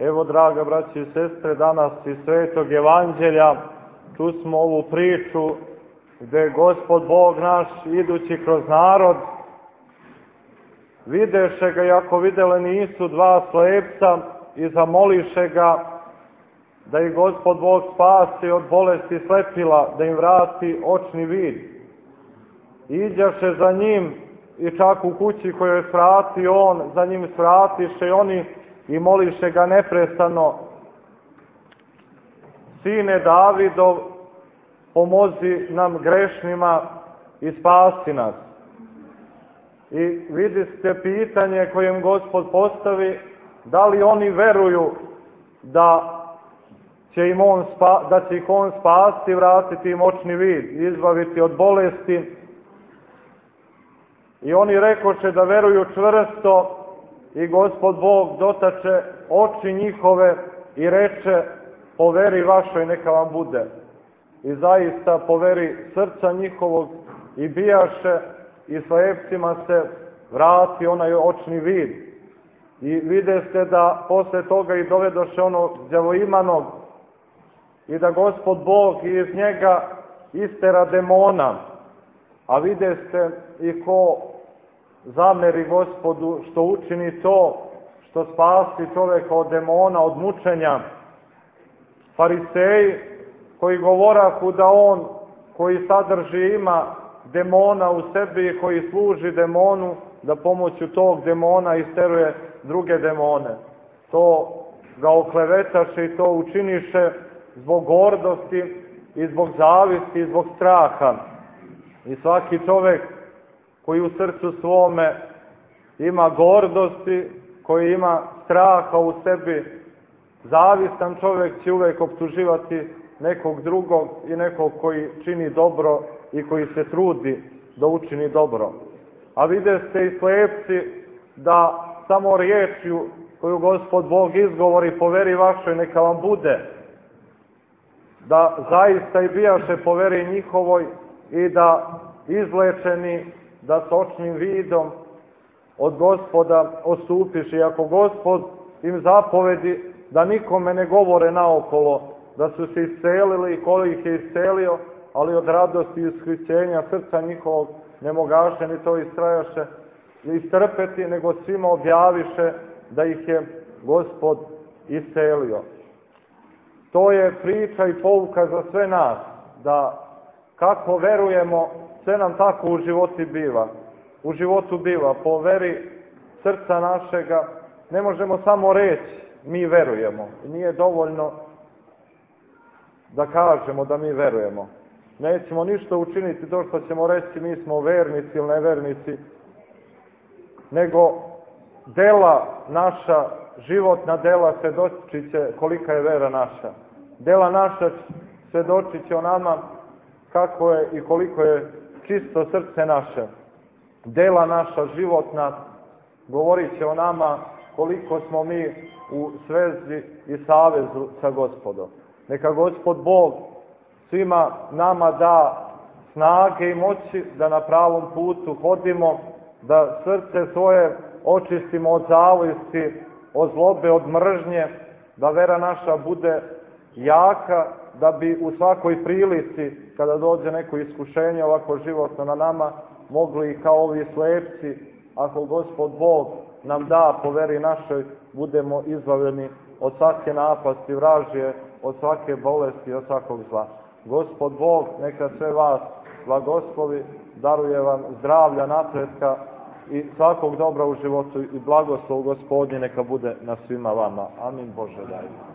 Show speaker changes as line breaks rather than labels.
Evo, draga braći i sestre, danas iz Svetog Evanđelja čusmo ovu priču gde Gospod Bog naš, idući kroz narod, videše ga, iako videle nisu, dva slepca i zamoliše ga da ih Gospod Bog spasi od bolesti slepila, da im vrati očni vid. Iđaše za njim i čak u kući kojoj svrati on, za njim svratiše i oni i moliše ga neprestano: Sine Davidov, pomozi nam grešnima i spasi nas. I vidite pitanje koje im Gospod postavi, da li oni veruju da će ih on spasti, vratiti im očni vid, izbaviti od bolesti. I oni rekoše da veruju čvrsto i Gospod Bog dotače oči njihove i reče: po veri vašoj neka vam bude. I zaista po veri srca njihovog i bijaše i slepcima se vrati onaj očni vid. I vide se da posle toga i dovedoše onog đavoimanog i da Gospod Bog iz njega istera demona. A vide se i ko zameri Gospodu što učini to, što spasi čoveka od demona, od mučenja. Fariseji koji govorahu da on koji sadrži ima demona u sebi i koji služi demonu, da pomoću tog demona isteruje druge demone. To ga oklevetaše i to učiniše zbog gordosti i zbog zavisti i zbog straha. I svaki čovek koji u srcu svome ima gordosti, koji ima straha u sebi, zavistan čovek će uvek optuživati nekog drugog i nekog koji čini dobro i koji se trudi da učini dobro. A vide ste i slepci da samo riječju koju Gospod Bog izgovori: po veri vašoj neka vam bude, da zaista i bijaše po veri njihovoj i da izlečeni, da s očnim vidom od Gospoda ostupiš. I ako Gospod im zapovedi da nikome ne govore naokolo da su se iscelili i ko ih je iscelio, ali od radosti i ushićenja srca njihovog ne mogaše ni to istrajaše istrpeti, nego svima objaviše da ih je Gospod iscelio. To je priča i pouka za sve nas, da kako verujemo, sve nam tako u životu biva. Po veri srca našega ne možemo samo reći mi verujemo. Nije dovoljno da kažemo da mi verujemo. Nećemo ništa učiniti to što ćemo reći mi smo vernici ili nevernici, nego dela naša, životna dela svedočit će kolika je vera naša. Dela naša svedočit će o nama kako je i koliko je čisto srce naše. Dela naša životna govorit će o nama koliko smo mi u svezi i savezu sa Gospodom. Neka Gospod Bog svima nama da snage i moći da na pravom putu hodimo, da srce svoje očistimo od zavisti, od zlobe, od mržnje, da vera naša bude jaka, da bi u svakoj prilici, kada dođe neko iskušenje ovako životno na nama, mogli i kao ovi slepci, ako Gospod Bog nam da po veri našoj, budemo izbavljeni od svake napasti vražje, od svake bolesti, od svakog zla. Gospod Bog neka sve vas blagoslovi, daruje vam zdravlja, napretka i svakog dobra u životu i blagoslov Gospodnje neka bude na svima vama. Amin. Bože daj.